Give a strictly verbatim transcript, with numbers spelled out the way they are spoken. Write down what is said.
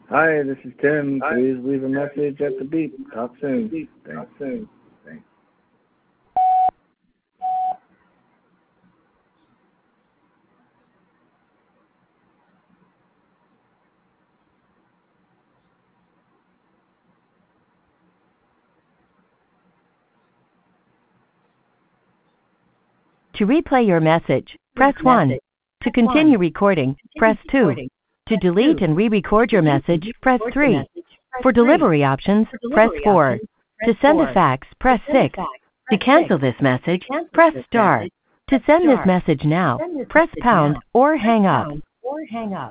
Hi, this is Tim. Please leave a message at the beep. Talk soon. Thanks. Soon. Thanks. To replay your message, press one. To continue recording, press two. To delete and re-record your message, press three. For delivery options, press four. To send a fax, press six. To cancel this message, press star. To send this message now, press pound or hang up.